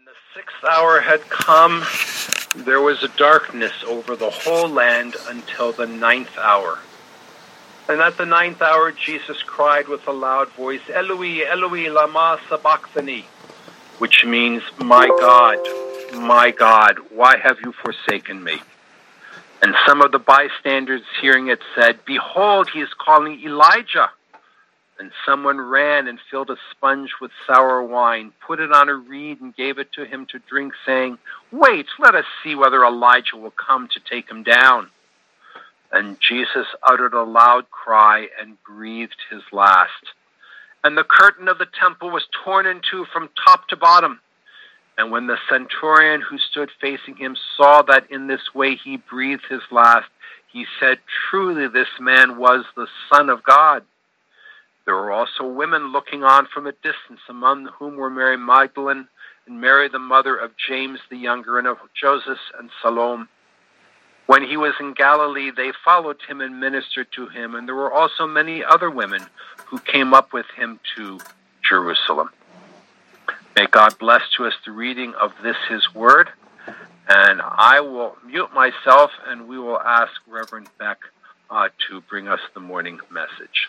the 6th hour had come, there was a darkness over the whole land until the 9th hour. And at the 9th hour, Jesus cried with a loud voice, Eloi, Eloi, lama sabachthani, which means, my God, why have you forsaken me? And some of the bystanders hearing it said, Behold, he is calling Elijah. And someone ran and filled a sponge with sour wine, put it on a reed and gave it to him to drink, saying, Wait, let us see whether Elijah will come to take him down. And Jesus uttered a loud cry and breathed his last. And the curtain of the temple was torn in two from top to bottom. And when the centurion who stood facing him saw that in this way he breathed his last, he said, Truly this man was the Son of God. There were also women looking on from a distance, among whom were Mary Magdalene and Mary the mother of James the younger and of Joseph and Salome. When he was in Galilee, they followed him and ministered to him, and there were also many other women who came up with him to Jerusalem. May God bless to us the reading of this his word, and I will mute myself, and we will ask Reverend Beck to bring us the morning message.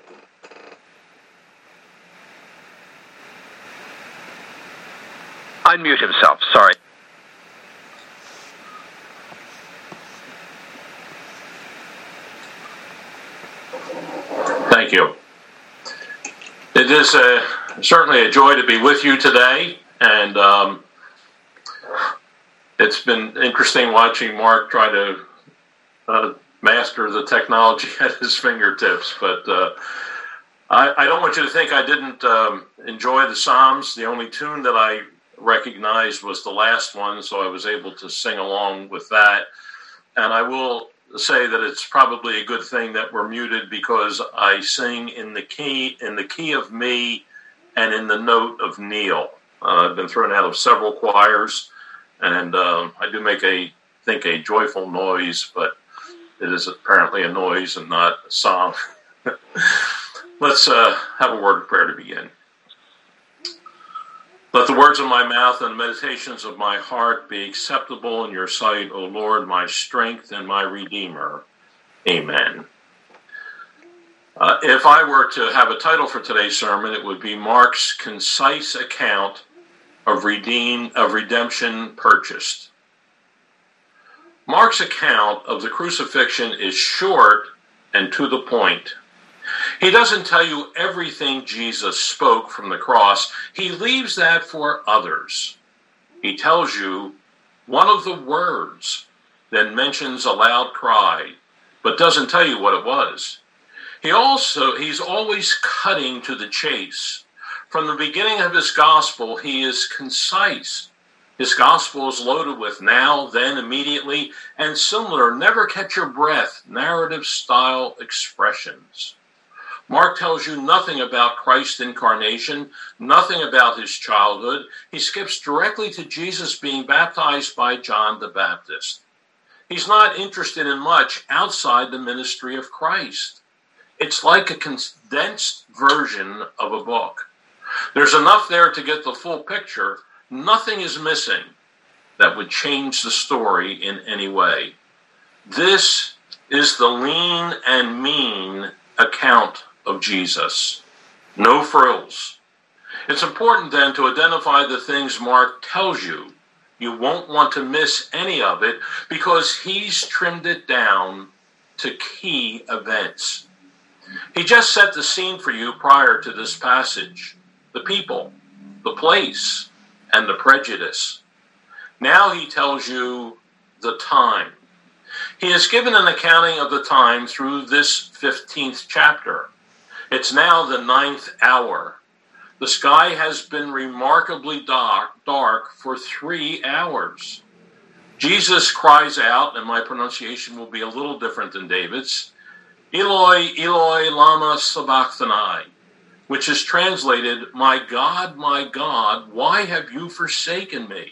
Unmute himself, sorry. Thank you. It is certainly a joy to be with you today, and it's been interesting watching Mark try to master the technology at his fingertips, but I don't want you to think I didn't enjoy the Psalms. The only tune that I recognized was the last one, so I was able to sing along with that. And I will say that it's probably a good thing that we're muted, because I sing in the key of me and in the note of Neil. I've been thrown out of several choirs, and I do make a joyful noise, but it is apparently a noise and not a song. Let's have a word of prayer to begin. Let the words of my mouth and the meditations of my heart be acceptable in your sight, O Lord, my strength and my Redeemer. Amen. If I were to have a title for today's sermon, it would be Mark's Concise Account of Redemption Purchased. Mark's account of the crucifixion is short and to the point. He doesn't tell you everything Jesus spoke from the cross. He leaves that for others. He tells you one of the words, then mentions a loud cry, but doesn't tell you what it was. He's always cutting to the chase. From the beginning of his gospel, he is concise. His gospel is loaded with now, then, immediately, and similar, never catch your breath, narrative-style expressions. Mark tells you nothing about Christ's incarnation, nothing about his childhood. He skips directly to Jesus being baptized by John the Baptist. He's not interested in much outside the ministry of Christ. It's like a condensed version of a book. There's enough there to get the full picture. Nothing is missing that would change the story in any way. This is the lean and mean account of Jesus. No frills. It's important then to identify the things Mark tells you. You won't want to miss any of it, because he's trimmed it down to key events. He just set the scene for you prior to this passage. The people, the place, and the prejudice. Now he tells you the time. He has given an accounting of the time through this 15th chapter. It's now the 9th hour. The sky has been remarkably dark for 3 hours. Jesus cries out, and my pronunciation will be a little different than David's, Eloi, Eloi, lama sabachthani, which is translated, my God, why have you forsaken me?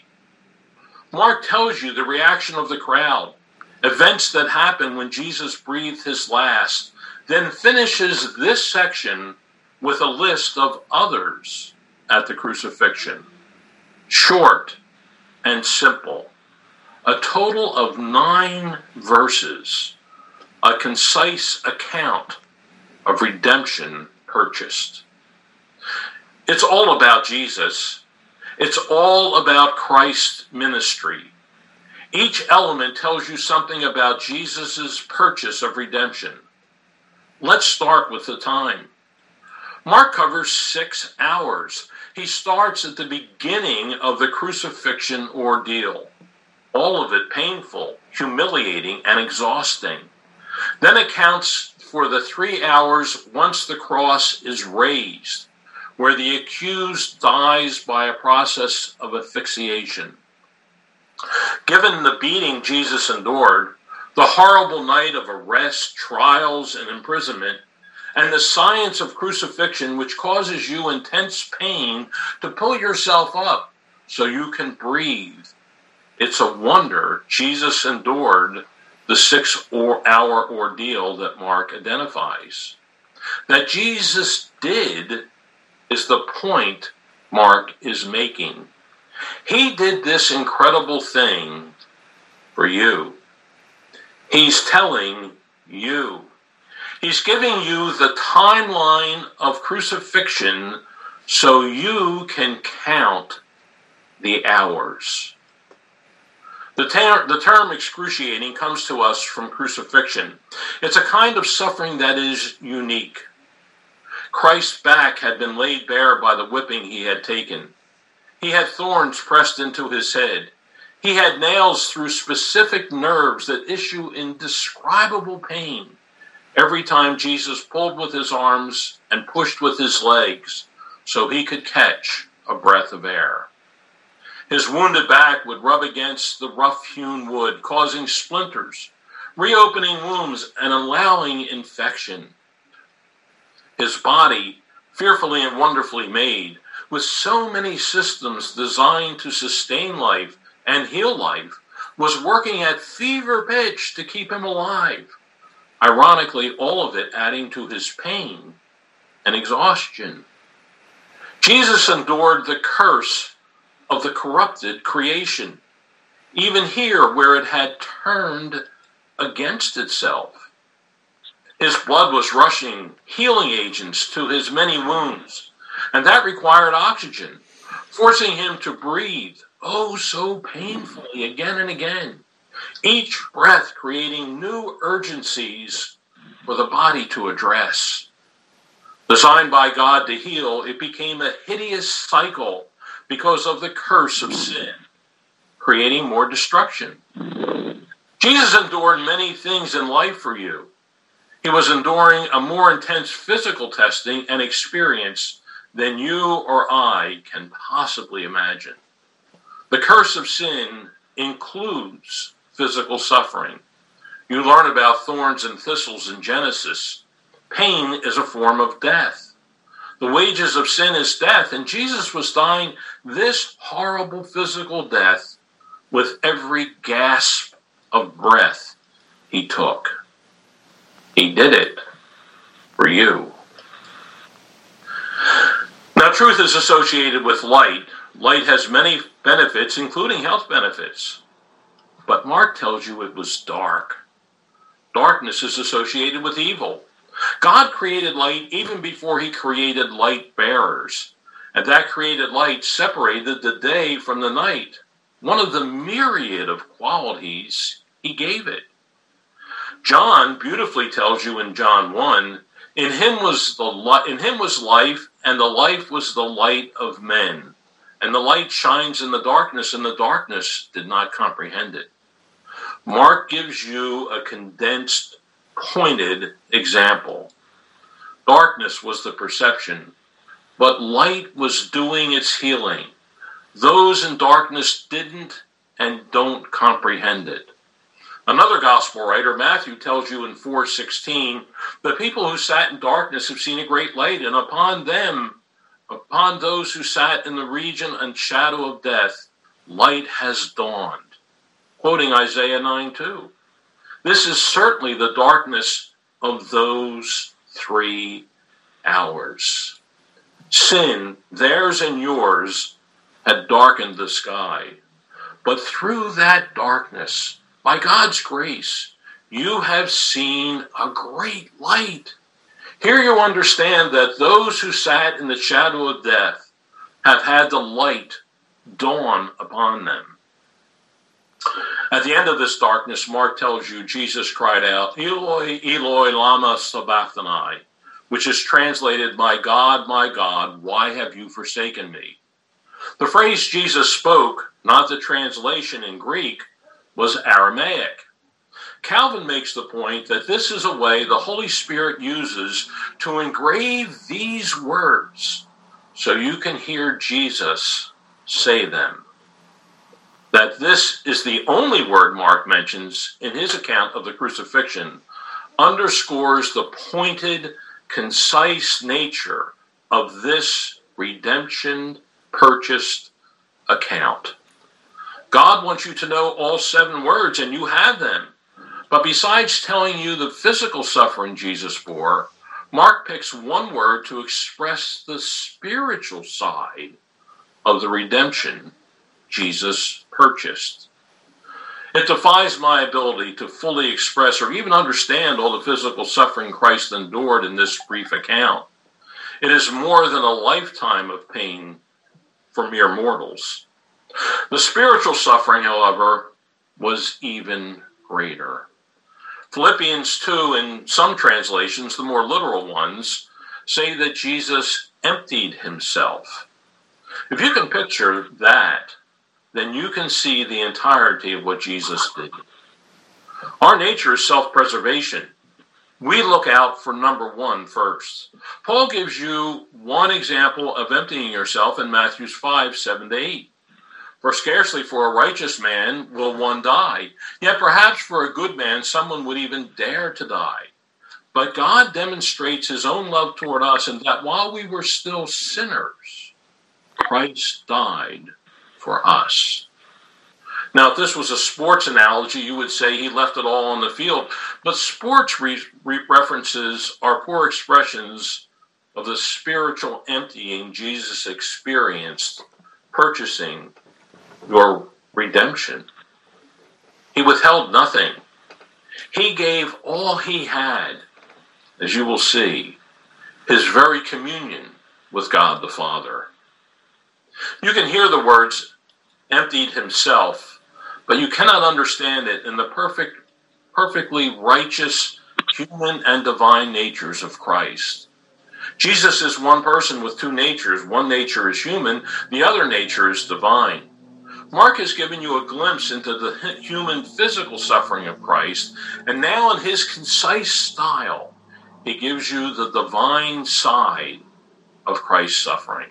Mark tells you the reaction of the crowd, events that happened when Jesus breathed his last, then finishes this section with a list of others at the crucifixion. short and simple. A total of 9 verses, a concise account of redemption purchased. It's all about Jesus. It's all about Christ's ministry. Each element tells you something about Jesus' purchase of redemption. Let's start with the time. Mark covers 6 hours. He starts at the beginning of the crucifixion ordeal. All of it painful, humiliating, and exhausting. Then accounts for the 3 hours once the cross is raised, where the accused dies by a process of asphyxiation. Given the beating Jesus endured, the horrible night of arrest, trials, and imprisonment, and the science of crucifixion, which causes you intense pain to pull yourself up so you can breathe, it's a wonder Jesus endured the 6-hour ordeal that Mark identifies. That Jesus did is the point Mark is making. He did this incredible thing for you. He's telling you. He's giving you the timeline of crucifixion so you can count the hours. The term excruciating comes to us from crucifixion. It's a kind of suffering that is unique. Christ's back had been laid bare by the whipping he had taken. He had thorns pressed into his head. He had nails through specific nerves that issue indescribable pain every time Jesus pulled with his arms and pushed with his legs so he could catch a breath of air. His wounded back would rub against the rough-hewn wood, causing splinters, reopening wounds, and allowing infection. His body, fearfully and wonderfully made, with so many systems designed to sustain life and heal life, was working at fever pitch to keep him alive. Ironically, all of it adding to his pain and exhaustion. Jesus endured the curse of the corrupted creation, even here where it had turned against itself. His blood was rushing healing agents to his many wounds, and that required oxygen, forcing him to breathe, oh so painfully, again and again, each breath creating new urgencies for the body to address. Designed by God to heal, it became a hideous cycle because of the curse of sin, creating more destruction. Jesus endured many things in life for you. He was enduring a more intense physical testing and experience than you or I can possibly imagine. The curse of sin includes physical suffering. You learn about thorns and thistles in Genesis. Pain is a form of death. The wages of sin is death, and Jesus was dying this horrible physical death with every gasp of breath he took. He did it for you. Now, truth is associated with light. Light has many benefits, including health benefits. But Mark tells you it was dark. Darkness is associated with evil. God created light even before he created light bearers. And that created light separated the day from the night, one of the myriad of qualities he gave it. John beautifully tells you in John 1, in him was life, and the life was the light of men. And the light shines in the darkness, and the darkness did not comprehend it. Mark gives you a condensed, pointed example. Darkness was the perception, but light was doing its healing. Those in darkness didn't and don't comprehend it. Another gospel writer, Matthew, tells you in 4:16, the people who sat in darkness have seen a great light, and upon those who sat in the region and shadow of death, light has dawned. Quoting Isaiah 9:2. This is certainly the darkness of those 3 hours. Sin, theirs and yours, had darkened the sky. But through that darkness, by God's grace, you have seen a great light. Here you understand that those who sat in the shadow of death have had the light dawn upon them. At the end of this darkness, Mark tells you Jesus cried out, Eloi, Eloi, lama sabachthani, which is translated, my God, why have you forsaken me? The phrase Jesus spoke, not the translation in Greek, was Aramaic. Calvin makes the point that this is a way the Holy Spirit uses to engrave these words so you can hear Jesus say them. That this is the only word Mark mentions in his account of the crucifixion underscores the pointed, concise nature of this redemption-purchased account. God wants you to know all 7 words, and you have them. But besides telling you the physical suffering Jesus bore, Mark picks one word to express the spiritual side of the redemption Jesus purchased. It defies my ability to fully express or even understand all the physical suffering Christ endured in this brief account. It is more than a lifetime of pain for mere mortals. The spiritual suffering, however, was even greater. Philippians 2, in some translations, the more literal ones, say that Jesus emptied himself. If you can picture that, then you can see the entirety of what Jesus did. Our nature is self-preservation. We look out for number 1 first. Paul gives you one example of emptying yourself in Matthew 5, 7-8. For scarcely for a righteous man will one die, yet perhaps for a good man someone would even dare to die. But God demonstrates his own love toward us in that while we were still sinners, Christ died for us. Now, if this was a sports analogy, you would say he left it all on the field. But sports references are poor expressions of the spiritual emptying Jesus experienced, purchasing your redemption. He withheld nothing. He gave all he had, as you will see, his very communion with God the Father. You can hear the words emptied himself, but you cannot understand it in the perfectly righteous human and divine natures of Christ. Jesus is one person with 2 natures. One nature is human, the other nature is divine. Mark has given you a glimpse into the human physical suffering of Christ, and now in his concise style, he gives you the divine side of Christ's suffering.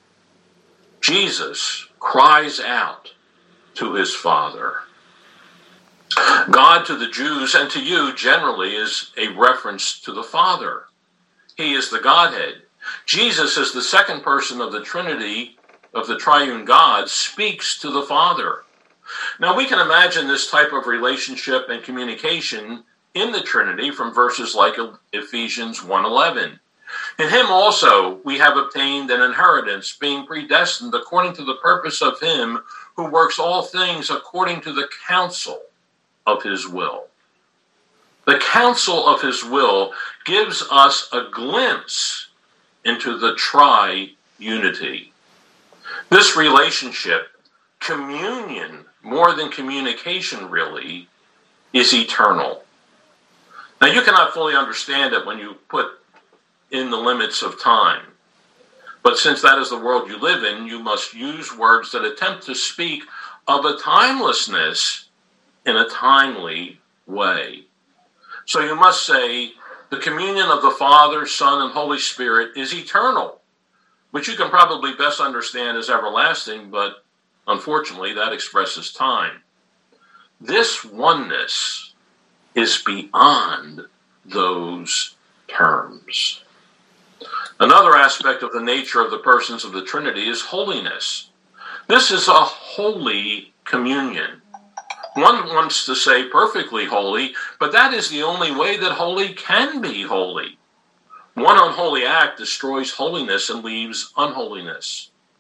Jesus cries out to his Father. God to the Jews and to you generally is a reference to the Father. He is the Godhead. Jesus, as the second person of the Trinity, of the triune God, speaks to the Father. Now we can imagine this type of relationship and communication in the Trinity from verses like Ephesians 1:11. In him also we have obtained an inheritance, being predestined according to the purpose of him who works all things according to the counsel of his will. The counsel of his will gives us a glimpse into the tri-unity. This relationship, communion, more than communication really, is eternal. Now you cannot fully understand it when you put in the limits of time. But since that is the world you live in, you must use words that attempt to speak of a timelessness in a timely way. So you must say, the communion of the Father, Son, and Holy Spirit is eternal, which you can probably best understand as everlasting, but unfortunately that expresses time. This oneness is beyond those terms. Another aspect of the nature of the persons of the Trinity is holiness. This is a holy communion. One wants to say perfectly holy, but that is the only way that holy can be holy. One unholy act destroys holiness and leaves unholiness.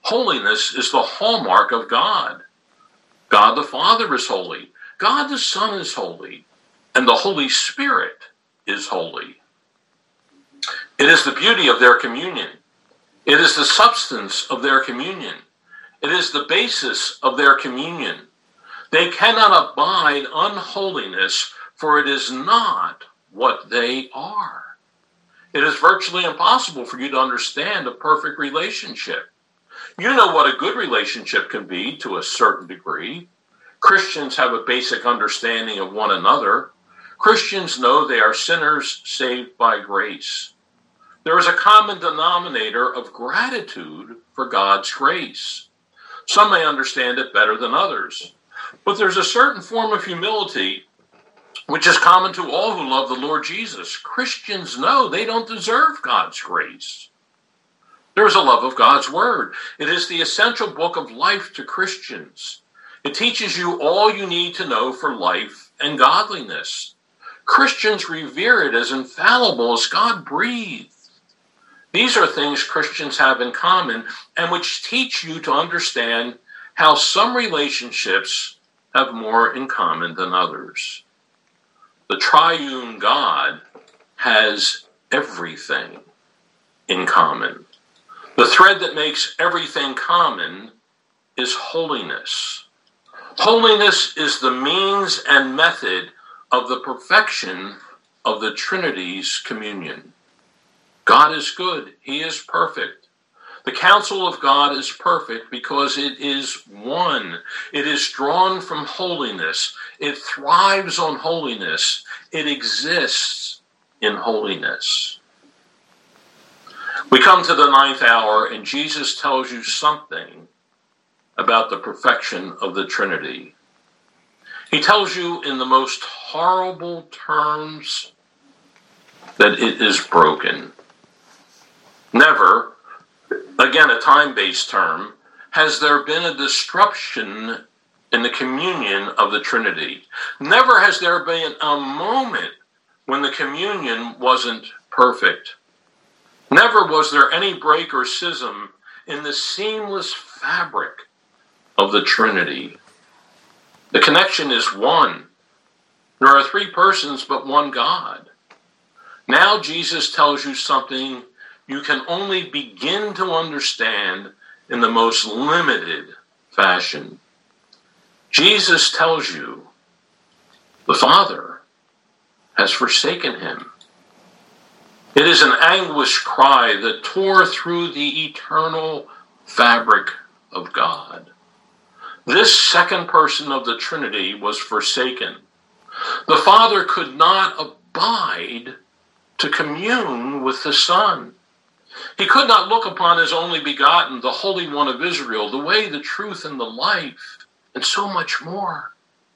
Holiness is the hallmark of God. God the Father is holy. God the Son is holy. And the Holy Spirit is holy. It is the beauty of their communion. It is the substance of their communion. It is the basis of their communion. They cannot abide unholiness, for it is not what they are. It is virtually impossible for you to understand a perfect relationship. You know what a good relationship can be to a certain degree. Christians have a basic understanding of one another. Christians know they are sinners saved by grace. There is a common denominator of gratitude for God's grace. Some may understand it better than others, but there's a certain form of humility which is common to all who love the Lord Jesus. Christians know they don't deserve God's grace. There is a love of God's Word. It is the essential book of life to Christians. It teaches you all you need to know for life and godliness. Christians revere it as infallible as God breathed. These are things Christians have in common and which teach you to understand how some relationships have more in common than others. The triune God has everything in common. The thread that makes everything common is holiness. Holiness is the means and method of the perfection of the Trinity's communion. God is good. He is perfect. The counsel of God is perfect because it is one. It is drawn from holiness. It thrives on holiness. It exists in holiness. We come to the 9th hour, and Jesus tells you something about the perfection of the Trinity. He tells you in the most horrible terms that it is broken. Never, again a time-based term, has there been a disruption in the communion of the Trinity. Never has there been a moment when the communion wasn't perfect. Never was there any break or schism in the seamless fabric of the Trinity. The connection is one. There are 3 persons but one God. Now Jesus tells you something you can only begin to understand in the most limited fashion. Jesus tells you the Father has forsaken him. It is an anguished cry that tore through the eternal fabric of God. This second person of the Trinity was forsaken. The Father could not abide to commune with the Son. He could not look upon his only begotten, the Holy One of Israel, the way, the truth, and the life, and so much more.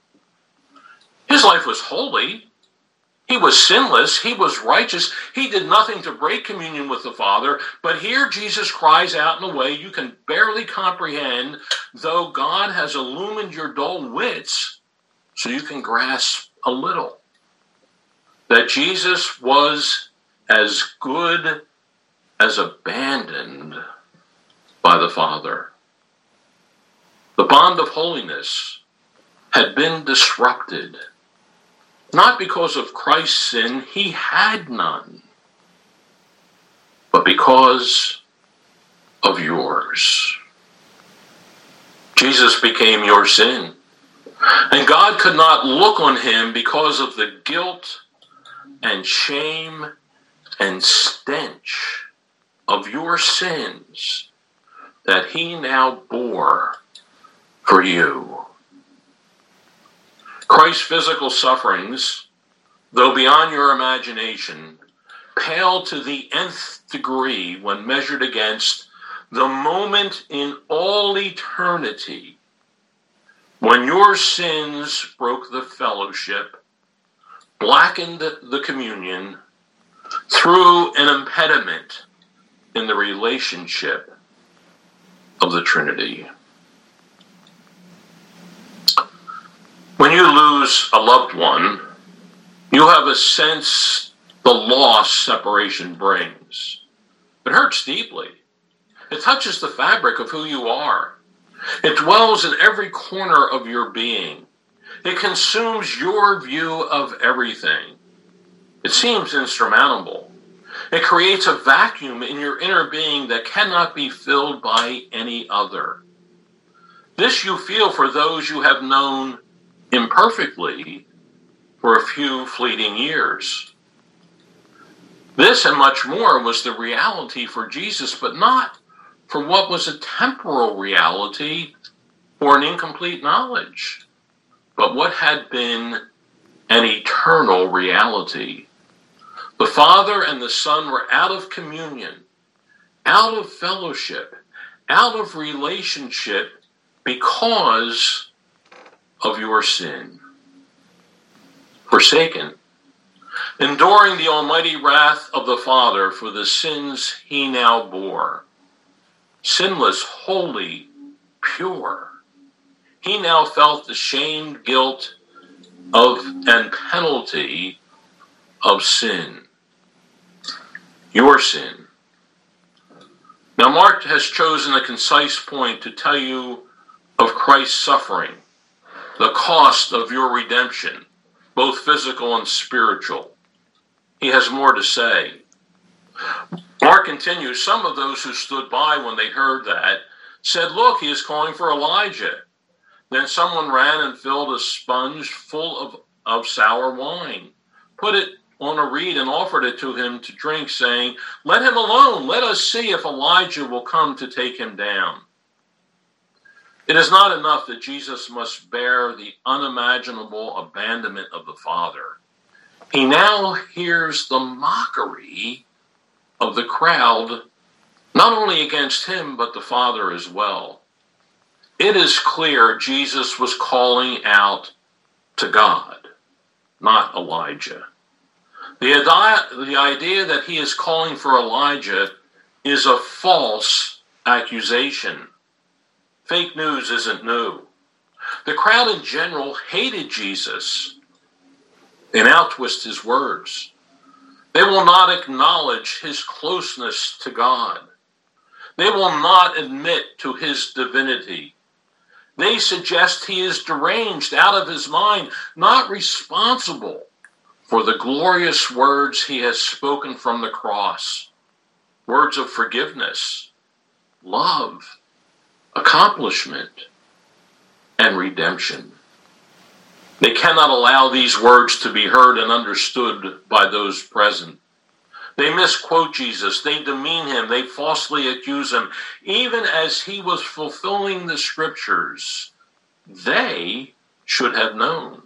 His life was holy. He was sinless. He was righteous. He did nothing to break communion with the Father. But here Jesus cries out in a way you can barely comprehend, though God has illumined your dull wits so you can grasp a little. That Jesus was as good as abandoned by the Father. The bond of holiness had been disrupted, not because of Christ's sin, he had none, but because of yours. Jesus became your sin, and God could not look on him because of the guilt and shame and stench of your sins that he now bore for you. Christ's physical sufferings, though beyond your imagination, pale to the nth degree when measured against the moment in all eternity when your sins broke the fellowship, blackened the communion, threw an impediment in the relationship of the Trinity. When you lose a loved one, you have a sense the loss separation brings. It hurts deeply. It touches the fabric of who you are. It dwells in every corner of your being. It consumes your view of everything. It seems insurmountable. It creates a vacuum in your inner being that cannot be filled by any other. This you feel for those you have known imperfectly for a few fleeting years. This and much more was the reality for Jesus, but not for what was a temporal reality or an incomplete knowledge, but what had been an eternal reality. The Father and the Son were out of communion, out of fellowship, out of relationship because of your sin. Forsaken, enduring the almighty wrath of the Father for the sins he now bore. Sinless, holy, pure. He now felt the shame, guilt and penalty of sin. Your sin. Now Mark has chosen a concise point to tell you of Christ's suffering, the cost of your redemption, both physical and spiritual. He has more to say. Mark continues, some of those who stood by when they heard that said, "Look, he is calling for Elijah." Then someone ran and filled a sponge full of sour wine, put it on a reed and offered it to him to drink, saying, "Let him alone. Let us see if Elijah will come to take him down." It is not enough that Jesus must bear the unimaginable abandonment of the Father. He now hears the mockery of the crowd, not only against him, but the Father as well. It is clear Jesus was calling out to God, not Elijah. The idea that he is calling for Elijah is a false accusation. Fake news isn't new. The crowd in general hated Jesus. They now twist his words. They will not acknowledge his closeness to God. They will not admit to his divinity. They suggest he is deranged, out of his mind, not responsible for the glorious words he has spoken from the cross. Words of forgiveness, love, accomplishment, and redemption. They cannot allow these words to be heard and understood by those present. They misquote Jesus, they demean him, they falsely accuse him. Even as he was fulfilling the scriptures, they should have known.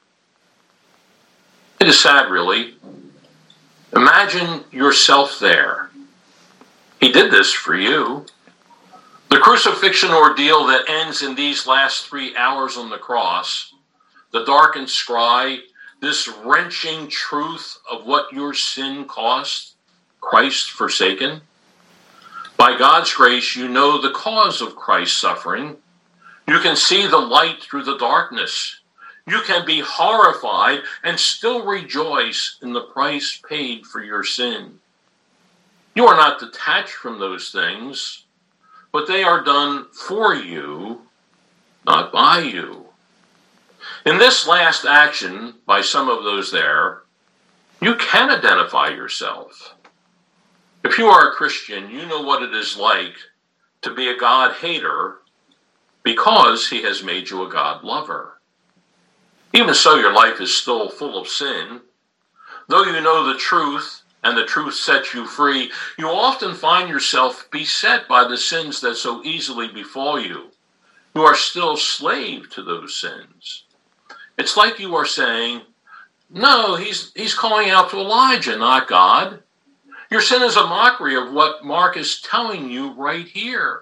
It is sad, really. Imagine yourself there. He did this for you. The crucifixion ordeal that ends in these last 3 hours on the cross, the darkened sky, this wrenching truth of what your sin cost, Christ forsaken. By God's grace, you know the cause of Christ's suffering. You can see the light through the darkness. You can be horrified and still rejoice in the price paid for your sin. You are not detached from those things, but they are done for you, not by you. In this last action by some of those there, you can identify yourself. If you are a Christian, you know what it is like to be a God hater because he has made you a God lover. Even so, your life is still full of sin. Though you know the truth and the truth sets you free, you often find yourself beset by the sins that so easily befall you. You are still slave to those sins. It's like you are saying, no, he's calling out to Elijah, not God. Your sin is a mockery of what Mark is telling you right here.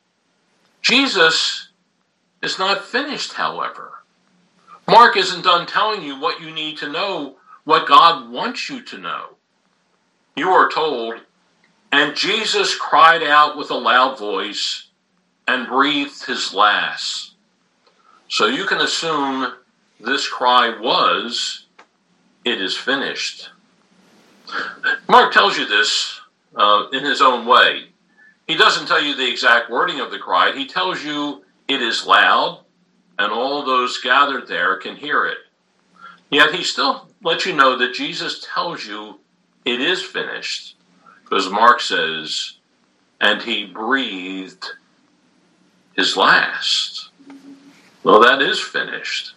Jesus is not finished, however. Mark isn't done telling you what you need to know, what God wants you to know. You are told, and Jesus cried out with a loud voice and breathed his last. So you can assume this cry was, it is finished. Mark tells you this in his own way. He doesn't tell you the exact wording of the cry. He tells you it is loud, and all those gathered there can hear it. Yet he still lets you know that Jesus tells you it is finished, because Mark says, and he breathed his last. Well, that is finished.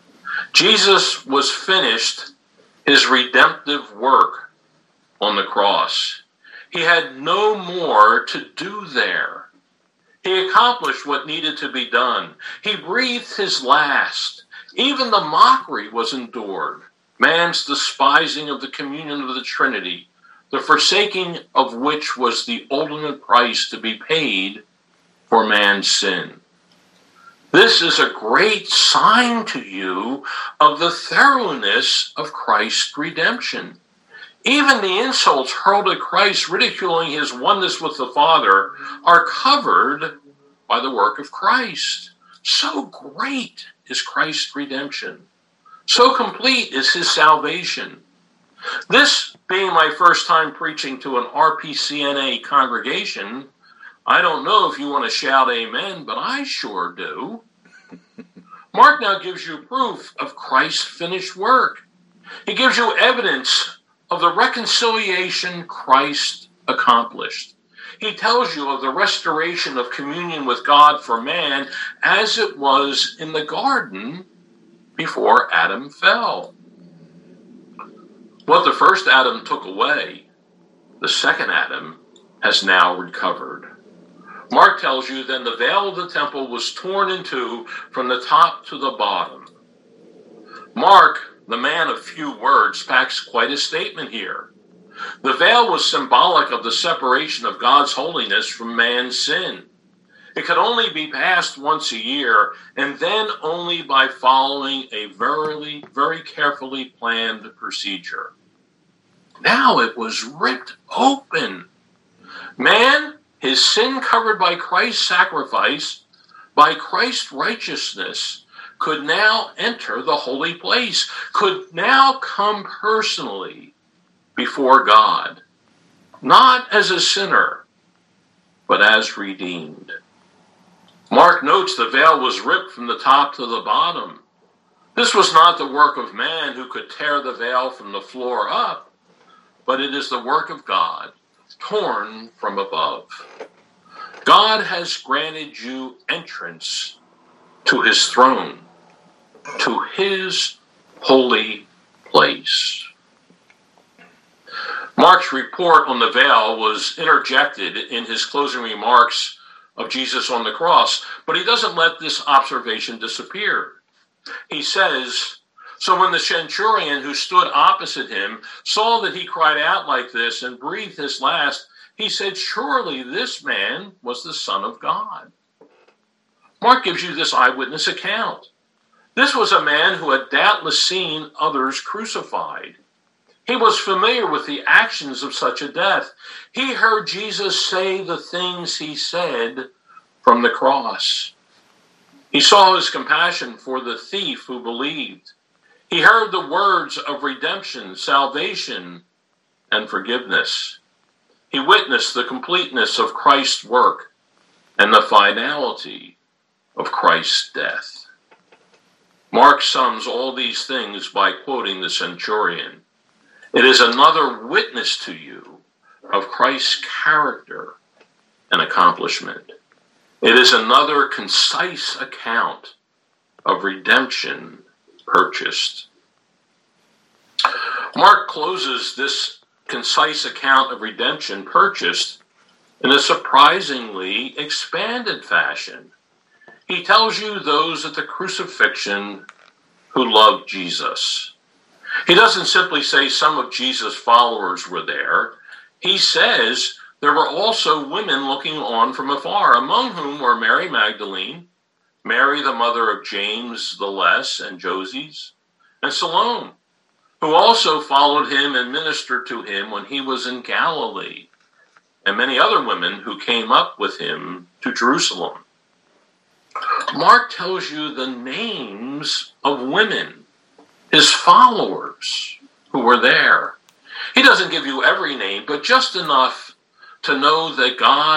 Jesus was finished his redemptive work on the cross. He had no more to do there. He accomplished what needed to be done. He breathed his last. Even the mockery was endured. Man's despising of the communion of the Trinity, the forsaking of which was the ultimate price to be paid for man's sin. This is a great sign to you of the thoroughness of Christ's redemption. Even the insults hurled at Christ, ridiculing his oneness with the Father, are covered by the work of Christ. So great is Christ's redemption. So complete is his salvation. This being my first time preaching to an RPCNA congregation, I don't know if you want to shout amen, but I sure do. Mark now gives you proof of Christ's finished work. He gives you evidence of the reconciliation Christ accomplished. He tells you of the restoration of communion with God for man as it was in the garden before Adam fell. What the first Adam took away, the second Adam has now recovered. Mark tells you then the veil of the temple was torn in two from the top to the bottom. Mark, the man of few words, packs quite a statement here. The veil was symbolic of the separation of God's holiness from man's sin. It could only be passed once a year, and then only by following a very carefully planned procedure. Now it was ripped open. Man, his sin covered by Christ's sacrifice, by Christ's righteousness, could now enter the holy place, could now come personally before God, not as a sinner, but as redeemed. Mark notes the veil was ripped from the top to the bottom. This was not the work of man who could tear the veil from the floor up, but it is the work of God, torn from above. God has granted you entrance to his throne, to his holy place. Mark's report on the veil was interjected in his closing remarks of Jesus on the cross, but he doesn't let this observation disappear. He says, so when the centurion who stood opposite him saw that he cried out like this and breathed his last, he said, surely this man was the Son of God. Mark gives you this eyewitness account. This was a man who had doubtless seen others crucified. He was familiar with the actions of such a death. He heard Jesus say the things he said from the cross. He saw his compassion for the thief who believed. He heard the words of redemption, salvation, and forgiveness. He witnessed the completeness of Christ's work and the finality of Christ's death. Mark sums all these things by quoting the centurion. It is another witness to you of Christ's character and accomplishment. It is another concise account of redemption purchased. Mark closes this concise account of redemption purchased in a surprisingly expanded fashion. He tells you those at the crucifixion who loved Jesus. He doesn't simply say some of Jesus' followers were there. He says there were also women looking on from afar, among whom were Mary Magdalene, Mary the mother of James the Less and Joses, and Salome, who also followed him and ministered to him when he was in Galilee, and many other women who came up with him to Jerusalem. Mark tells you the names of women, his followers who were there. He doesn't give you every name, but just enough to know that God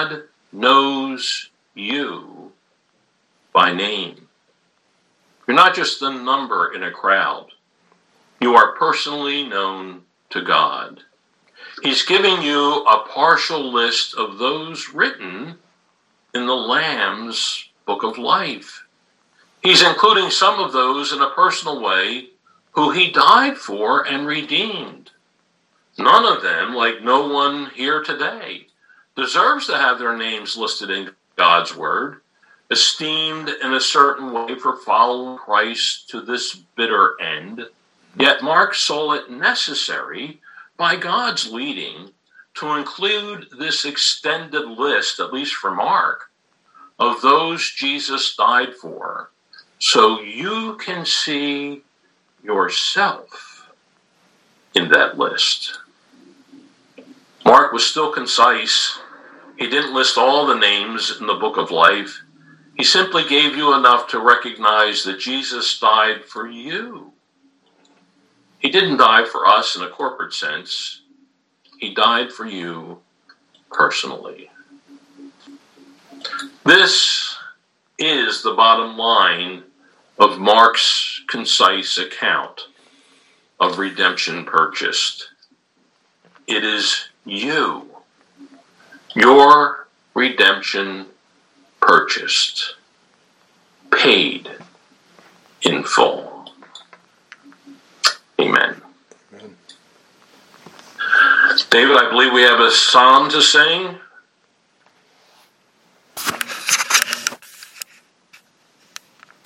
knows you by name. You're not just a number in a crowd. You are personally known to God. He's giving you a partial list of those written in the Lamb's Book of Life. He's including some of those in a personal way who he died for and redeemed. None of them, like no one here today, deserves to have their names listed in God's Word, esteemed in a certain way for following Christ to this bitter end. Yet Mark saw it necessary, by God's leading, to include this extended list, at least for Mark, of those Jesus died for, so you can see yourself in that list. Mark was still concise. He didn't list all the names in the Book of Life. He simply gave you enough to recognize that Jesus died for you. He didn't die for us in a corporate sense. He died for you personally. This is the bottom line of Mark's concise account of redemption purchased. It is you, your redemption purchased, paid in full. Amen. Amen. David, I believe we have a psalm to sing.